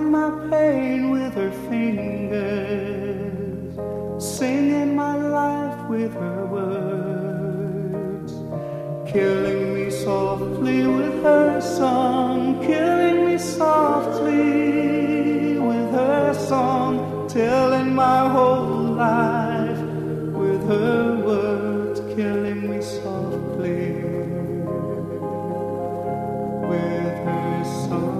strumming my pain with her fingers, singing my life with her words, killing me softly with her song, killing me softly with her song, telling my whole life with her words, killing me softly with her song.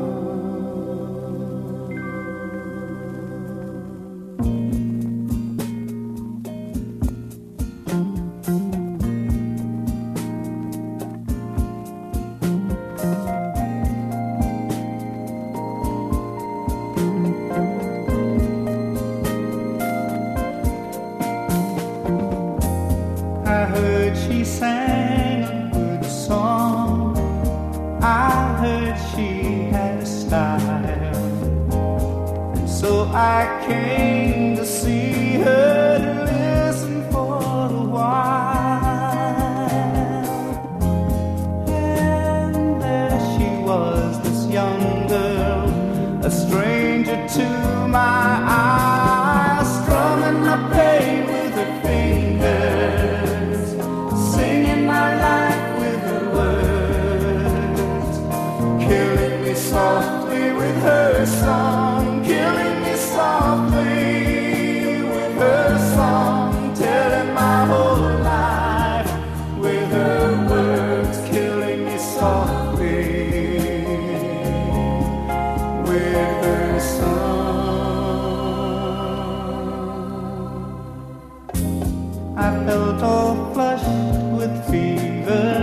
I heard she sang a good song, I heard she had a style, and so I came to see her, to listen for a while. And there she was, this young girl, a stranger to my eyes, strumming my pain with her fingers, singing my life with her words, killing me softly with her song, killing me softly with her song, telling my whole life with her words, killing me softly with her song. I felt all flushed with fever,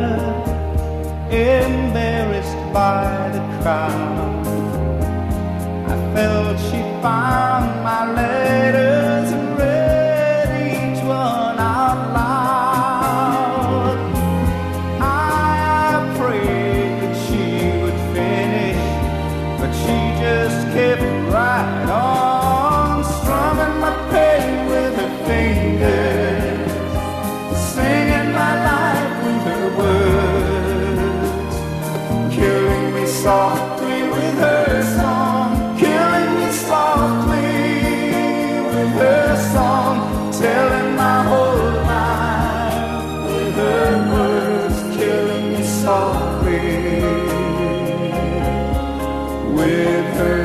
embarrassed by the crowd. I felt she found my letters and read each one out loud. I prayed that she would finish, but she just kept right on, strumming my pain with her fingers, singing my life with her words, killing me softly with her song, killing me softly with her song, telling my whole life with her words, killing me softly with her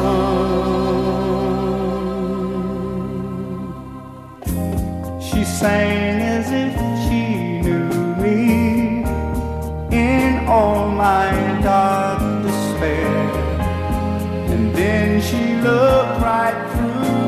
song. She sang as if she knew me in all my dark despair, and then she looked right through